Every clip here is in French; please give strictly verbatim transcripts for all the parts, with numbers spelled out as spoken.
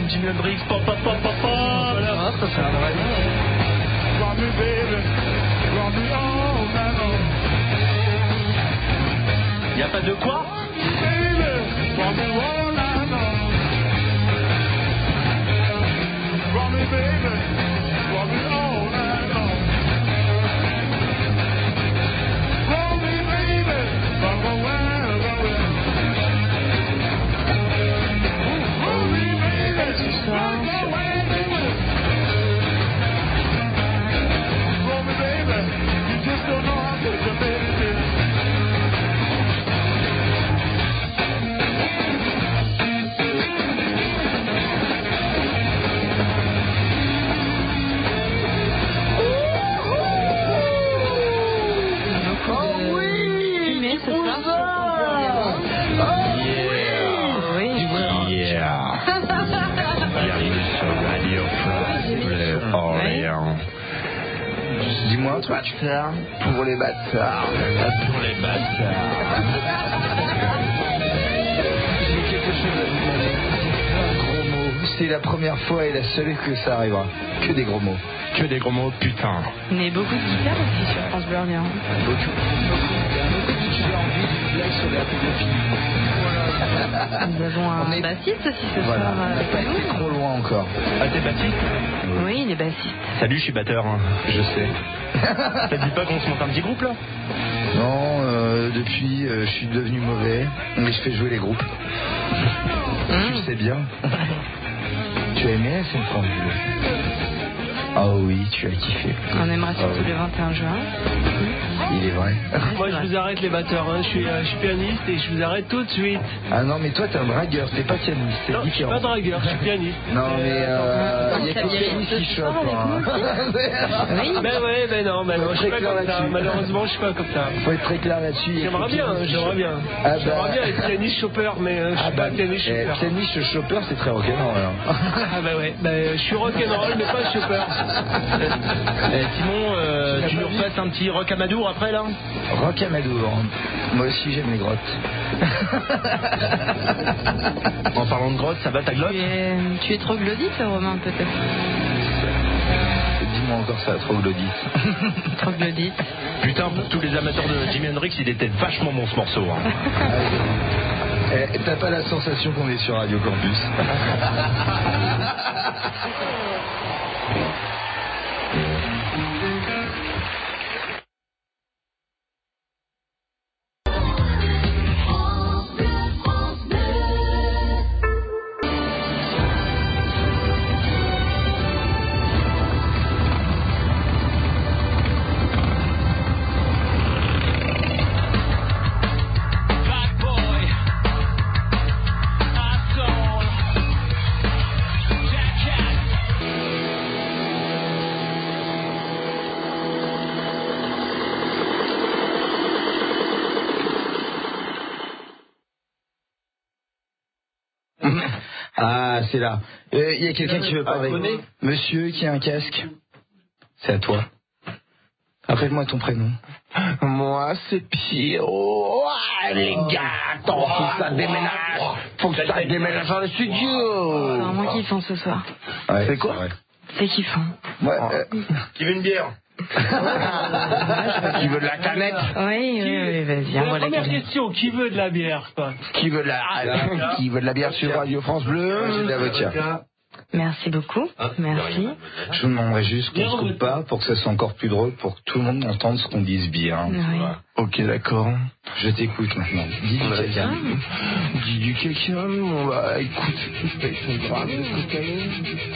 Jimi Hendrix. Pop, pop, pop, pop, pop. Voilà, ça c'est un vrai. Y a pas de quoi? Dis-moi un truc pour les bâtards. Pour les bâtards. J'ai quelque chose à vous demander. Un gros mot. C'est la première fois et la seule que ça arrivera. Que des gros mots. Que des gros mots, putain. Mais beaucoup de guitares aussi sur France Bleu Orléans. Beaucoup, beaucoup. Il y a beaucoup de j'ai envie d'une blague sur la pédophilie. Nous avons un est... bassiste aussi ce voilà. soir. On n'est pas été trop loin encore. Ah, t'es bassiste? Oui, il est bassiste. Salut, je suis batteur. Hein. Je sais. Ça te dit pas qu'on se monte un petit groupe là? Non, euh, depuis, euh, je suis devenu mauvais, mais je fais jouer les groupes. Mmh. Tu le sais bien. Tu as aimé S M France Bleu? Ah oui, tu as kiffé. On aimera surtout oh, oui. le vingt et un juin. Il est vrai. Moi, je vous arrête les batteurs. Hein. Je, suis, euh, je suis pianiste et je vous arrête tout de suite. Ah non, mais toi, t'es un dragueur, t'es pas pianiste. C'est non, différent. je suis pas dragueur, je suis pianiste. Non, mais euh, il y a que pianiste qui chope. Hein. Oui. Ben ouais, ben non, ben non, je suis pas comme ça. Malheureusement, je suis pas comme ça. Faut être très clair là-dessus. J'aimerais bien, j'aimerais bien. Ah bah... J'aimerais bien être pianiste chopper, mais euh, je suis ah pas bah, pianiste chopper. Eh, pianiste chopper, c'est très rock'n'roll. Hein. Ah bah ouais, bah, je suis rock'n'roll, mais pas chopper. Eh, Simon, euh, tu nous refasses un petit rock Amadour après là? Rock Amadour. Moi aussi j'aime les grottes. En parlant de grottes, ça va ta glotte? Tu es, tu es troglodyte, Romain, peut-être? Dis-moi encore ça, troglodyte. Troglodyte. Putain, pour tous les amateurs de Jimi Hendrix, il était vachement bon ce morceau. Hein. Eh, t'as pas la sensation qu'on est sur Radio Campus? Ah, c'est là. Il euh, y a quelqu'un qui veut parler. Monsieur qui a un casque. C'est à toi. Appelle-moi ton prénom. Moi, c'est Pierrot. Oh, les gars, attends, faut que ça déménage. Faut que ça déménage dans le studio. C'est vraiment kiffant ce soir. Ouais, c'est quoi? C'est kiffant. Ouais. Euh... Qui veut une bière? Qui veut de la canette? Oui, oui, oui, vas-y. La première question, qui veut de la bière, quoi? Qui veut de la, qui veut de la bière sur Radio France Bleu? J'ai de la vodka. Merci beaucoup. Merci. Je vous demanderais juste qu'on se coupe pas pour que ça soit encore plus drôle, pour que tout le monde entende ce qu'on dise bien. Oui. Ok, d'accord. Je t'écoute maintenant. Dis du caca. Dis du caca. On va écoute. Je paye ton gramme de cocaïne.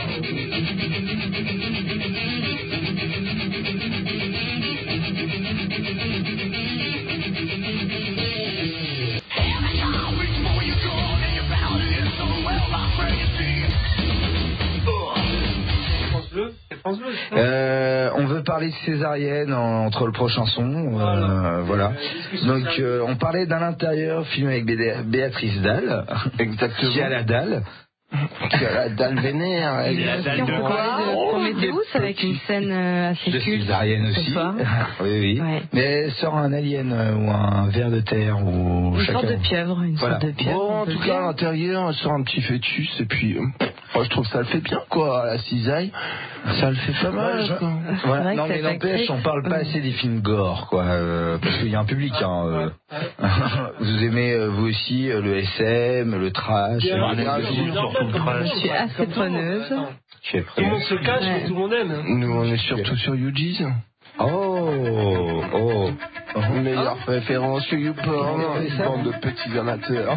Euh, on veut parler de césarienne en, entre le prochain son, euh, voilà. Donc euh, on parlait d'À l'intérieur, film avec Bé- Béatrice Dalle, exactement. Qui a la dalle, qui a la dalle vénère. Et la dalle de quoi? Prometheus avec une scène assez culte. De césarienne aussi. Oui, oui. Ouais. Mais elle sort un alien euh, ou un ver de terre ou une chacun. sorte de pieuvre, une voilà. sorte de pieuvre. Bon, en tout cas, à l'intérieur, elle sort un petit fœtus et puis. Euh... Moi, je trouve ça le fait bien, quoi. La cisaille, ça le fait pas mal. je... ouais, non, mais n'empêche, on parle pas assez des films gore, quoi. Euh, parce qu'il y a un public, hein. Euh... vous aimez, euh, vous aussi, euh, le S M, le trash. Bien, euh, bien, surtout le trash. Je suis assez preneuse. Tout le monde se cache, mais tout le monde aime. Nous, on est surtout sur YouGeez. Oh, oh. Meilleure Oh. référence sur YouPorn, Oh. bande de petits amateurs.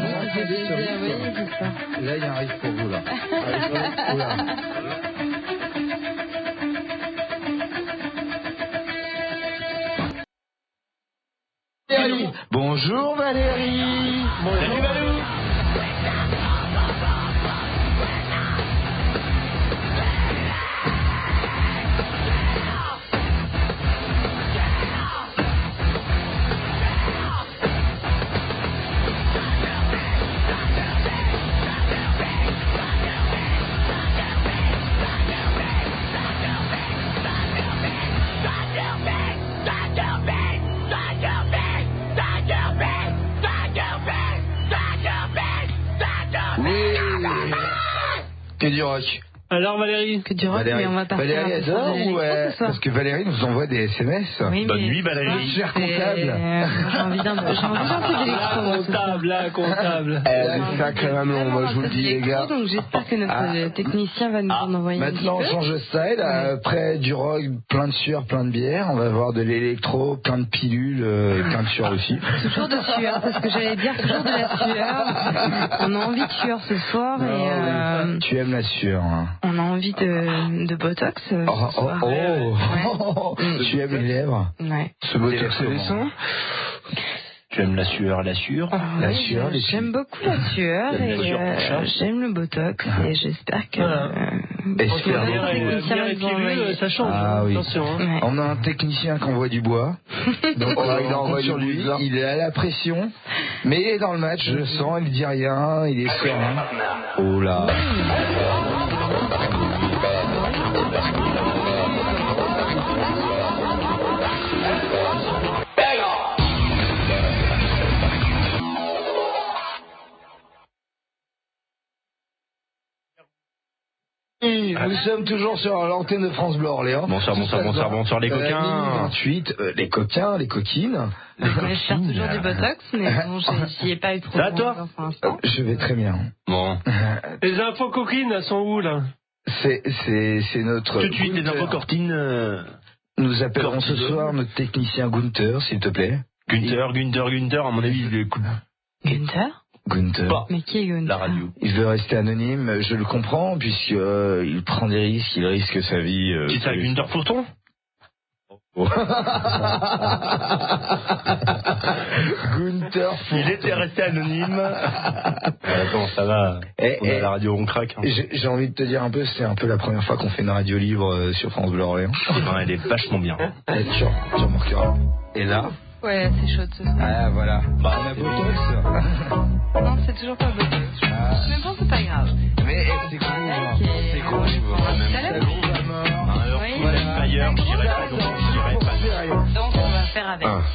Là, il y a un risque pour vous, là. Oula. Valérie. Bonjour Valérie. Salut Valou. Que du rock. Alors Valérie. Que du rock, Valérie, mais on va partir Valérie un peu sur adore de ou l'électro euh, ce soir. parce que Valérie nous envoie des S M S. Oui, Bonne mais nuit, Valérie. ce soir, Cher comptable. c'est- J'ai envie d'un peu, j'ai envie d'un peu d'électro. La moi, ce soir. comptable, la comptable. Elle J'ai est envie sacrément de- long, moi je vous le dis, les gars. Donc j'espère que notre Ah. technicien va nous en envoyer un petit Maintenant on peu. change de style, après du rock, plein de sueur, plein de bière, on va avoir de l'électro, plein de pilules, euh, et plein de sueur aussi. Toujours de sueur, c'est ce que j'allais dire, toujours de la sueur. On a envie de sueur ce soir et euh, Tu aimes la sueur, hein. on a envie de, de botox euh, Oh, ce oh, soir. oh. Ouais. Tu aimes les lèvres. Ouais. Ce botox et les seins. Tu aimes la sueur, la sueur La Oui, sueur, je- les j'aime beaucoup la sueur J'aime la et sueur pour euh, chat. j'aime le botox et j'espère que Voilà. euh, Espère Bière beaucoup. et, technicien bière va et nous envoyer. pilule, ça change. Ah hein. oui. Attention. Hein. Ouais. On a un technicien qui envoie du bois. Donc Oh, euh, il a on compte envoyé sur du lui, bois. il est à la pression, mais il est dans le match, je le sens, il dit rien, il est serein. Oh là. Nous sommes toujours sur l'antenne de France Bleu Orléans. Bonsoir, Tout bonsoir, ça bonsoir, dans, bonsoir, les euh, coquins. minuit vingt-huit, euh, les coquins, les coquines. Ouais, je faire toujours du botox, mais bon, j'ai- j'y ai pas eu trop Ça va, de toi temps pour Euh, l'instant. je vais très bien. Bon. Les infos coquines, elles sont où là? C'est, c'est, c'est notre. Tout de suite, les Gunther. infos cortines. euh, Nous appellerons ce Cortine. soir notre technicien Gunther, s'il te plaît. Gunther, Gunther, Gunther, à mon avis, il écoute Gunther Gunther. pas Mais qui est Gunther? la radio. Il veut rester anonyme, je le comprends, puisque euh, il prend des risques, il risque sa vie. Euh, Qui ça, Gunther Fourton Gunther Il était resté anonyme. Attends, ça va. Eh, On a eh, la radio, on craque. Hein. J'ai j'ai envie de te dire un peu, c'est un peu la première fois qu'on fait une radio libre euh, sur France Bleu Orléans. Non, elle est vachement bien. Eh, tu, tu remarqueras. Et là, Ouais, c'est chaud ce soir. ah voilà, Bah, on a Botox. Non, c'est toujours pas botox. Ah. Mais bon, c'est pas grave. Mais eh, c'est cool, hein. Ok. C'est cool. On va tout à Ça l'heure. groove à mort. Un heure, Oui. voilà. Ailleurs, je dirais pas, donc je dirais pas. Donc, on va faire avec. Ah.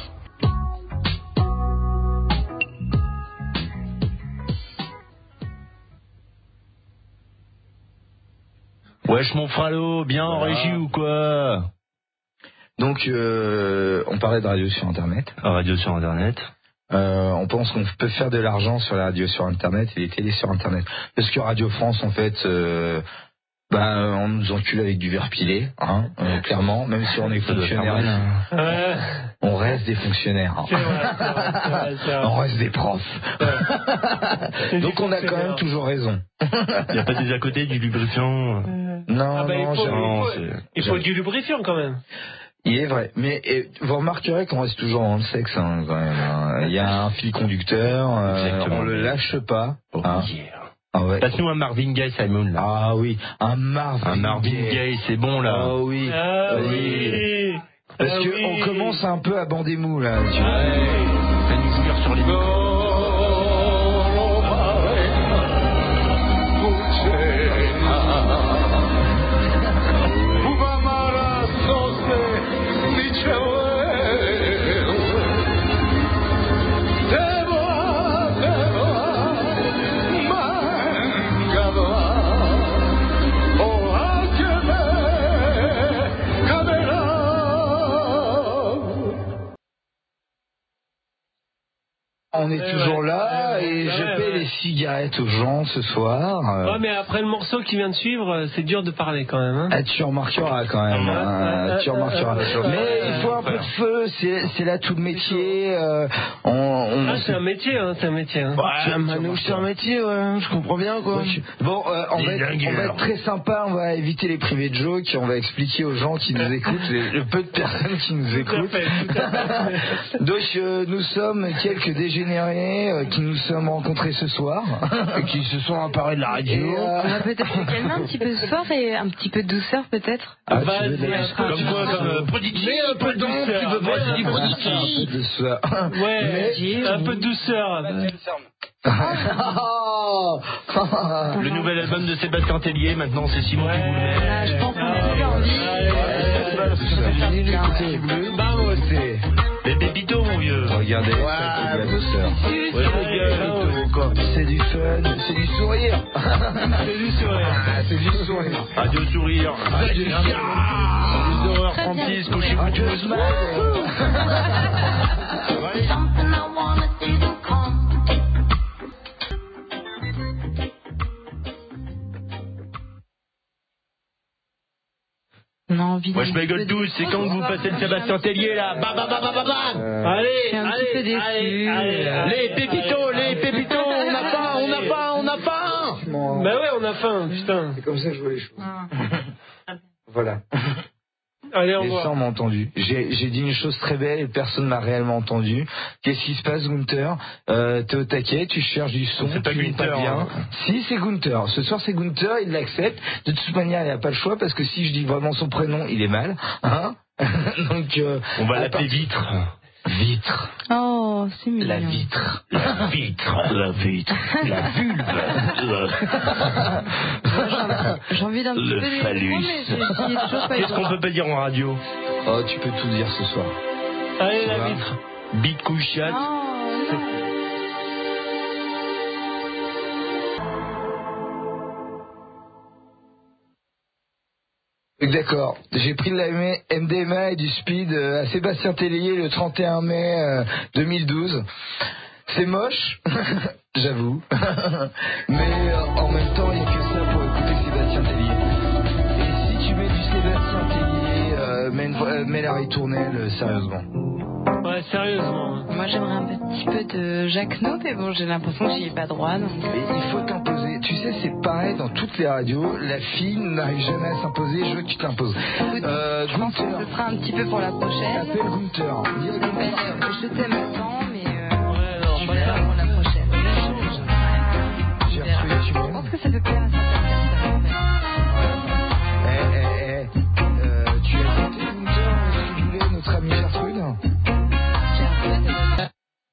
Wesh, mon fralo, bien en Voilà. régie ou quoi? Donc, euh, on parlait de radio sur Internet. Radio sur Internet. Euh, on pense qu'on peut faire de l'argent sur la radio sur Internet et les télés sur Internet. Parce que Radio France, en fait, euh, bah, on nous encule avec du verre pilé, hein, euh, clairement. Même si on est Ça doit faire fonctionnaire, mal, hein. Ouais. on reste des fonctionnaires. hein. C'est vrai, c'est vrai, c'est vrai, c'est vrai. On reste des profs. C'est Donc du on a quand même fonctionnaire. toujours raison. Il n'y a pas des à côté du lubrifiant. Euh, Non, Ah bah, non, il faut, j'ai- Non, il faut, c'est- il faut du lubrifiant quand même. il est vrai. Mais et, vous remarquerez qu'on reste toujours dans le sexe, hein, quand même. hein. Il y a un fil conducteur, euh, Exactement. on le lâche pas. Oh, hein. yeah. Ah ouais. Passe-nous un Marvin Gaye, Simon, là. Ah oui, un Marvin. Un Marvin Gaye, c'est bon, là. Ah oui. Ah Oui. oui. Parce Ah que oui. on commence un peu à bander mou là. Tu vois. Fais-nous jouir sur les micros. Ah on est Ouais, toujours ouais, là ouais, ouais, et ouais, je ouais, paie ouais. les cigarettes aux gens ce soir. euh. Ouais, mais après le morceau qui vient de suivre, c'est dur de parler quand même. Hein. Ah, tu remarqueras quand même, hein, Ah, tu ah, remarqueras. ah, ah, Mais ah, il faut un peu de feu, c'est, c'est là tout le métier. euh, on, on, Ah, c'est un métier, hein, c'est un métier. Hein. Ouais, Manouche, c'est un métier, ouais, je comprends bien, quoi. Bon, euh, on, va être, on va être très sympa, on va éviter les privés de jokes, on va expliquer aux gens qui nous écoutent, les, le peu de personnes qui nous Tout à écoutent. fait, tout à fait. Donc euh, nous sommes quelques dégénérés euh, qui nous sommes rencontrés ce soir. Et qui se sont emparés de la radio. Et, euh, On va peut-être se calmer un petit peu ce soir et un petit peu de douceur peut-être. ah, tu Vas-y, veux de la- un peu Comme quoi, comme euh, Prodigy. Mais un peu de douceur. Tu veux mais un Prodigy, peu de Prodigy. de soir. Ouais, Mais- un peu de douceur. Le nouvel album de Sébastien Tellier, maintenant c'est Simon qui vous le met. Ah, je pense qu'on a tous envie. Bah, moi aussi. Les pépitos, mon vieux. Regardez, ça, c'est de la douceur. Ouais, les gars, quoi. C'est du fun, c'est du sourire. C'est du sourire. Ah, c'est du sourire. Radio Sourire. Radio Plus d'horreur trente-six, couchez-vous Radio tous. Smile. Something I wanna see them come. On a envie Moi d'un je petit m'égale peu de- tous, c'est quand que vous passez le Sébastien Tellier là. Bam bam bam bam bam bam. Allez, Je suis un petit peu allez, déçu. allez, allez, allez. Les pépitos, les pépitos, on a faim, on a faim, on a faim. Bah ouais, on a faim, putain. C'est comme ça que je vois les choses. Voilà. Allez, au Les revoir. gens m'ont entendu. J'ai, j'ai dit une chose très belle et personne m'a réellement entendu. Qu'est-ce qui se passe, Gunther? euh, T'es au taquet, tu cherches du son, C'est pas tu n'es Gunther, pas bien. hein. Si, c'est Gunther. Ce soir, c'est Gunther, il l'accepte. De toute manière, il n'a pas le choix parce que si je dis vraiment son prénom, il est mal. Hein. Donc, euh, On va à l'appeler part- Vitre. Vitre. Oh, c'est mignon. La vitre. La vitre. La vitre. La vulve. J'ai envie d'un petit Le peu d'électro, phallus. mais j'ai j'y ai toujours pas eu Qu'est-ce qu'on droit. peut pas dire en radio? Oh, tu peux tout dire ce soir. Allez, Tu la vois. vitre. Bite couille chatte. Oh, non. D'accord. J'ai pris de la M D M A et du speed euh, à Sébastien Tellier le trente et un mai euh, deux mille douze. C'est moche, j'avoue. Mais euh, en même temps, il n'y a que ça pour écouter Sébastien Tellier. Et si tu mets du Sébastien Tellier, euh, mets, une- euh, mets la ritournelle, euh, sérieusement. Ouais, sérieusement. Moi j'aimerais un petit peu de Jacques No, mais bon, j'ai l'impression que j'y ai pas droit. Donc... Mais il faut t'imposer. Tu sais, c'est pareil dans toutes les radios. La fille n'arrive jamais à s'imposer. Je veux que tu t'imposes. Écoute, Euh, je pense que Gunther. ce sera un petit peu pour la prochaine. Appelle Gunther. Dis à Mais, Gunther. euh, je t'aime tant, mais euh, Ouais, non, on pas verra ça. pour la prochaine. On J'ai verra. retrouvé, tu Je m'aimes. pense que ça peut plaire à certaines personnes. On verra. Eh, eh, eh, euh, tu as écouté Gunther, si vous voulez, notre ami Gertrude? J'ai retrouvé ta voix.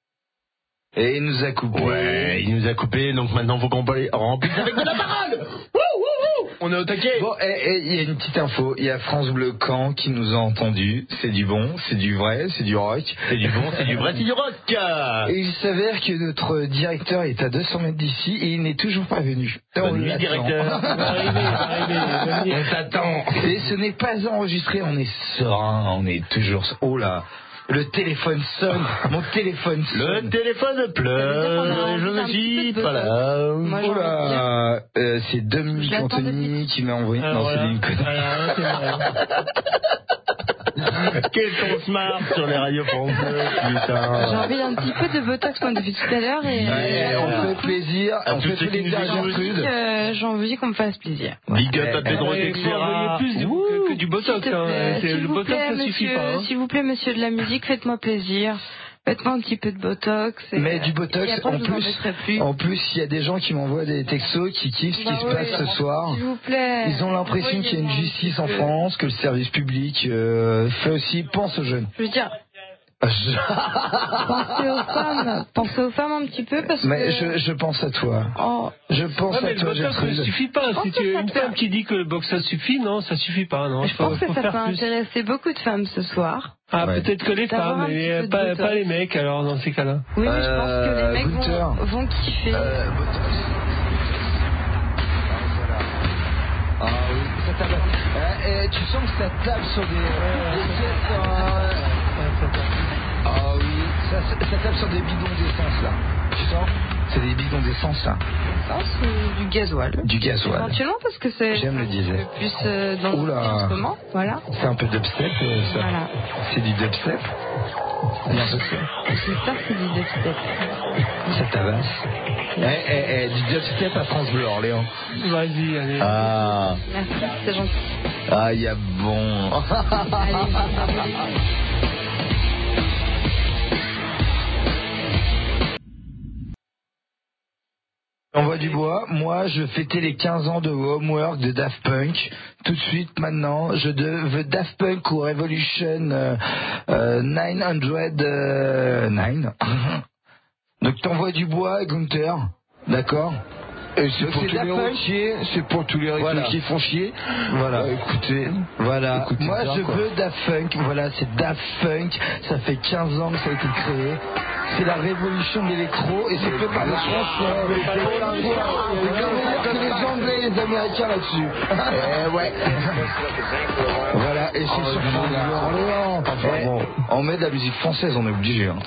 Et il nous a coupé. Ouais, il nous a coupé, donc maintenant faut qu'on les remplisse avec de la parole. Wouh, wouh, wouh. On est au taquet. Bon, eh, eh, il y a une petite info. Il y a France Bleu Caen qui nous a entendus. C'est du bon, c'est du vrai, c'est du rock. C'est du bon, c'est du vrai, c'est du rock. Et il s'avère que notre directeur est à deux cents mètres d'ici et il n'est toujours pas venu. Bonne On nuit, l'attend. directeur. Il va arriver, il va arriver, il va venir. On t'attend. Et ce n'est pas enregistré, on est serein, on est toujours... Oh là, le téléphone sonne, mon téléphone sonne. Le téléphone pleure, et je ne suis pas là. Moi, j'ai Oh envie de dire- là, euh, c'est Dominique Je l'attends Anthony qui m'a envoyé... Ah, non, voilà. c'est une connerie. Voilà, c'est vrai. Quel ton smart sur les radios françaises, J'ai putain. envie d'un petit peu de Botox moi depuis tout à l'heure et Ouais, on fait plaisir, À on tous fait ceux qui plaisir à nous écoutent. Gertrude. euh, j'ai envie qu'on me fasse plaisir. Big up à Pedro Ouais, il faut envoyer Texera. plus de- que, que du botox. S'il te Hein. plaît, C'est- s'il Le vous botox, plaît, ça suffit monsieur, pas. Hein. s'il vous plaît, monsieur de la musique, faites-moi plaisir. Faites-moi un petit peu de Botox. Et, Mais du Botox, et après, en je vous plus, embêterai plus. en plus, il y a des gens qui m'envoient des textos qui kiffent ce Bah qui se oui, passe ce soir. S'il vous plaît. Ils ont l'impression qu'il y a une Envoyez-moi un justice petit en peu. France, que le service public euh, fait aussi, pense aux jeunes. Je veux dire, pensez aux femmes. Pensez aux femmes un petit peu parce Mais que... je, je pense à toi. Oh, Je pense Ouais, mais à le toi, botox ne Gertrude. suffit pas. Je Si pense tu que es ça une peut- femme qui dit que le box ça suffit, non, ça suffit pas. Non, je faut, pense que faut ça faire peut plus. intéresser beaucoup de femmes ce soir. Ah, Ouais. peut-être que les D'avoir femmes, un petit mais peu de pas, botox. pas les mecs alors dans ces cas-là. Oui, mais je pense que Euh, les mecs Gunther. vont, vont kiffer. Euh, Botox. Ah, voilà. Ah oui, ça tape. Eh, eh, tu sens que ça tape sur des... des pièces, euh, Ah oui, ça, ça tape sur des bidons d'essence là. Tu sens? C'est des bidons d'essence là. Essence ou du gasoil? Du gasoil. Éventuellement parce que c'est J'aime le diesel. le plus euh, dans Oula. le en ce moment. Voilà. C'est un peu dubstep euh, ça. Voilà. C'est du dubstep. C'est un peu ça. J'espère que c'est du dubstep. Ça tabasse. Eh, eh, eh, du dubstep à France Bleu Orléans. Vas-y, allez. Ah, Merci, c'est gentil. ah, il y a bon. Allez, Envoie du bois, moi je fêtais les quinze ans de Homework de Daft Punk. Tout de suite maintenant, je de- veux Daft Punk ou Revolution euh, euh, neuf cents euh, neuf. Donc t'envoies du bois, Gunther, d'accord? Et c'est Donc, pour c'est tous les Daft Punk. routiers, c'est pour tous les routiers Voilà. qui font chier. Voilà. Euh, écoutez, Voilà, écoutez moi ça, je quoi. veux Daft Punk, voilà, c'est Daft Punk, ça fait quinze ans que ça a été créé. C'est la révolution de l'électro et c'est fait par les Français. C'est comme dire que les Anglais et les Américains là-dessus. Eh ouais. Voilà, et c'est Oh, sur dis France donc. Bleu Orléans. Enfin, Eh, bon. on met de la musique française, on est obligé. Hein.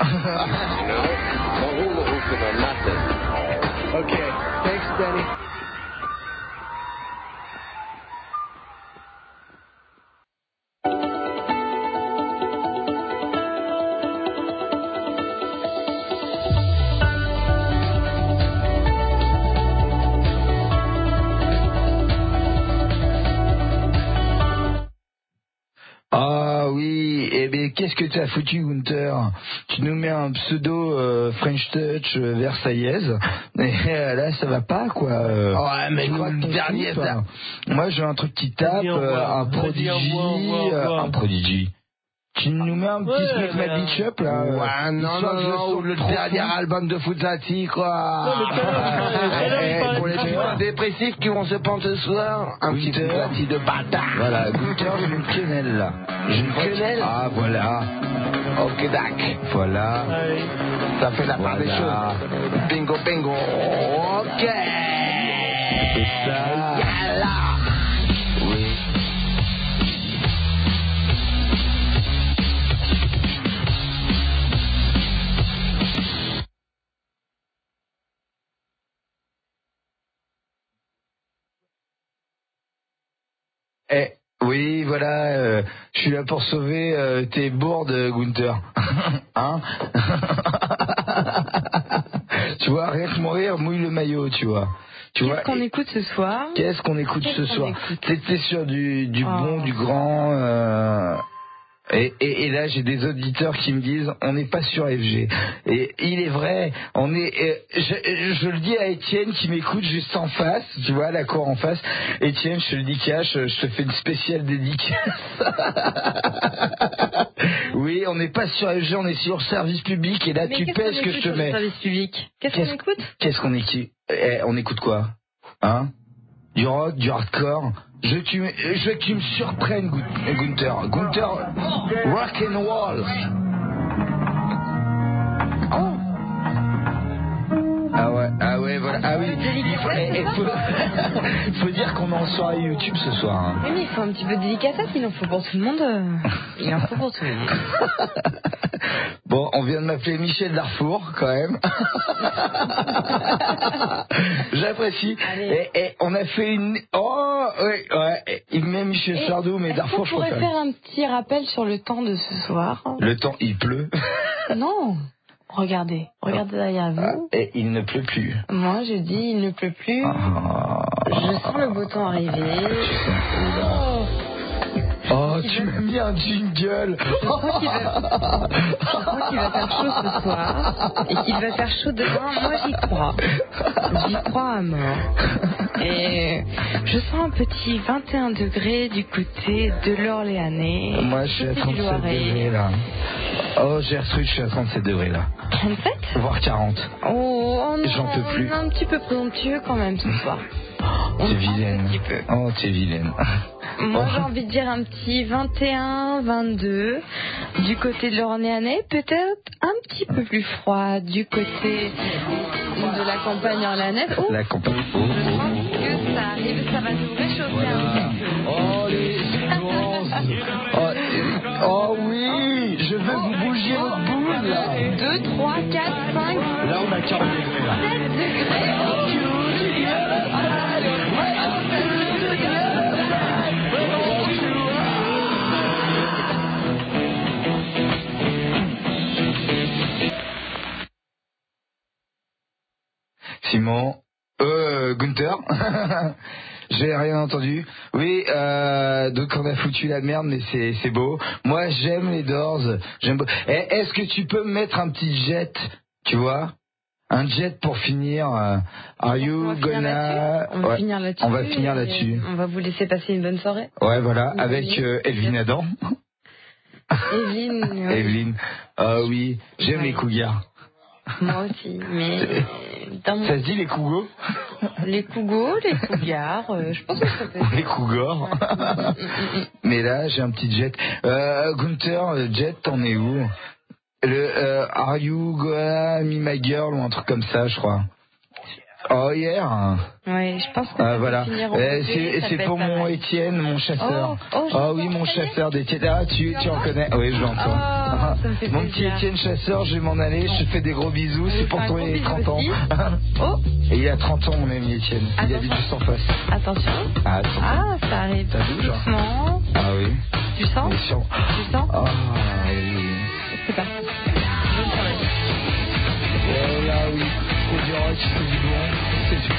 Ok, thanks Danny. Ah oui, eh bien qu'est-ce que tu as foutu, Gunther? Tu nous mets un pseudo euh, French Touch euh, versaillaise, et euh, là ça va pas quoi. euh. Ouais, mais Tu crois nous, que le t'en dernier, fous, toi? ça. Moi je veux un truc qui tape, Vas-y, envoie. euh, un Vas-y, prodigy, envoie, envoie, euh, envoie. un prodigy. Tu nous mets un petit Ouais, Smack mais, My euh, Bitch Up là. euh, Ouais, non, histoire non, que je non, sorte ou le trop dernier fou. album de Fouzati, quoi. Non, mais tout à l'heure, il parlait- tout à l'heure, il Eh, parlait pour les de putains ça. dépressifs qui vont se prendre ce soir, un petit Gunther. Fouzati de bâtard. Voilà, Gunther, j'ai une quenelle là. J'ai une quenelle Ah voilà, Ok, dac. voilà. Allez. Ça fait la part des Voilà. choses. Bingo, bingo. Ok. C'est ça. Yalla. Oui. Eh, oui, voilà, euh, je suis là pour sauver euh, tes bourdes, Gunther. Hein? Tu vois, rien que mourir mouille le maillot, tu vois. Tu vois. Qu'est-ce qu'on et- écoute ce soir? Qu'est-ce qu'on écoute Qu'est-ce ce qu'on soir? écoute T'étais sur du, du Oh. bon, du grand. euh, Et, et, et là, j'ai des auditeurs qui me disent, on n'est pas sur F G. Et il est vrai, on est. euh, je, je le dis à Étienne qui m'écoute juste en face, tu vois, la cour en face. Étienne, je te le dis cash, je te fais une spéciale dédicace. Oui, on n'est pas sur F G, on est sur service public. Et là, Mais tu qu'est-ce pèses qu'on que je écoute te sur le mets. service public? Qu'est-ce Qu'est-ce- qu'on écoute? Qu'est-ce qu'on écoute eh, On écoute quoi? Hein? Du rock, du hardcore. Je veux que tu, me- je veux que tu me surprennes, Gun- Gunther. Gunther, rock and roll. Ah ouais, ah ouais, voilà. Ah oui, il faut, eh, eh, faut, faut dire qu'on est en soirée YouTube ce soir. Hein. Oui, mais il faut un petit peu de délicatesse, il en faut pour tout le monde. euh, Il en faut pour tout le monde. Bon, on vient de m'appeler Michel Darfour, quand même. J'apprécie. Allez. Et, et on a fait une... Oh, ouais, ouais. Il met Michel Et Sardou, mais est-ce Darfour, qu'on je pourrait préfère. faire un petit rappel sur le temps de ce soir? Le temps, il pleut. Non. Regardez, regardez derrière Ah, vous. et il ne pleut plus. Moi, je dis, il ne pleut plus. Ah. Je sens le beau temps arriver. Oh. Oh, Il tu va- m'as mis un jingle. Je crois qu'il va... je crois qu'il va faire chaud ce soir et qu'il va faire chaud demain. Moi, j'y crois. J'y crois à mort. Et je sens un petit vingt et un degrés du côté de l'Orléanais. Moi, je suis à du côté du trente-sept Loiret. degrés, là. Oh, Gertrude, je suis à trente-sept degrés, là. trente-sept? Voire quarante. Oh, oh non, J'en peux plus. on est un petit peu présomptueux quand même ce soir. T'es Un vilaine. petit peu. Oh, t'es vilaine. Moi, Oh. j'ai envie de dire un petit vingt et un, vingt-deux. Du côté de l'Orléanais, peut-être un petit peu plus froid. Du côté de la campagne orléanaise. Oh, La compagnie. Oh, je oh. pense que ça arrive, ça va nous réchauffer Voilà. un petit peu. Oh, les séquences. Oh, et- oh oui, je veux que vous bougiez votre boule, là. Deux quarante degrés là. Simon, euh, Gunther, j'ai rien entendu. Oui, euh, donc on a foutu la merde, mais c'est c'est beau. Moi, j'aime les Doors. J'aime. Eh, est-ce que tu peux me mettre un petit jet, tu vois, un jet pour finir. euh, Are you gonna? On va Ouais, finir là-dessus. on va finir là-dessus. On va vous laisser passer une bonne soirée. Ouais, voilà, Une avec bonne nuit. euh, Elvin Adam. Evelyne. oui. Evelyne. Ah oui, j'aime Ouais. les cougars. Moi aussi, mais dans mon... Ça se dit les cougos? les cougos, les cougars, euh, je pense que ça peut être... Les cougars. Ouais. Mais là, j'ai un petit jet. Euh, Gunther, le jet, t'en es où? Le euh, Are you gonna me my girl ou un truc comme ça, je crois. Oh, yeah. Ouais, je pense que Ah, ça voilà. peut finir en Euh, beauté, c'est ça c'est peut pour être pas mon mal. Étienne, mon chasseur. Oh, oh, je Ah l'entends, oui, mon ça y est. chasseur d'Étienne. Ah, tu, tu en connais? Oui, je l'entends. Oh, ça me fait Mon petit plaisir. Étienne chasseur, je vais m'en aller. Je te fais des gros bisous. On C'est lui pour fait un ton gros bisou trente ans. aussi. Oh, Et il a trente ans, mon ami Étienne. Il Attention. habite juste en face. attention. Ah, attends. Ah, ça arrive Ça bouge, hein. doucement. Ah oui. Tu sens? Bien sûr. Tu sens? Ah oui. C'est parti. Bonne soirée. Oh là oui. C'est du rock, c'est du bon. C'est du...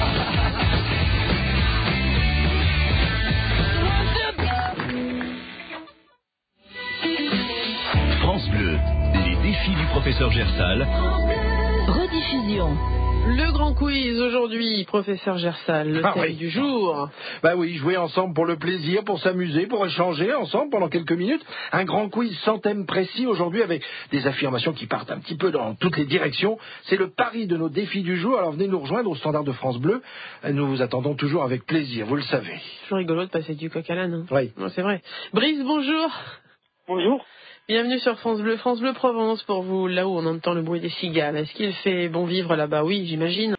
France Bleu, les défis du professeur Gersal. Rediffusion. Le grand quiz aujourd'hui, professeur Gersal, le Ah thème oui. du jour. Bah oui, jouer ensemble pour le plaisir, pour s'amuser, pour échanger ensemble pendant quelques minutes. Un grand quiz sans thème précis aujourd'hui avec des affirmations qui partent un petit peu dans toutes les directions. C'est le pari de nos défis du jour. Alors venez nous rejoindre au standard de France Bleu. Nous vous attendons toujours avec plaisir, vous le savez. Toujours rigolo de passer du coq à l'âne. Hein. Oui. Non, c'est vrai. Brice, bonjour. Bonjour. Bienvenue sur France Bleu, France Bleu Provence pour vous, là où on entend le bruit des cigales. Est-ce qu'il fait bon vivre là-bas? Oui, j'imagine.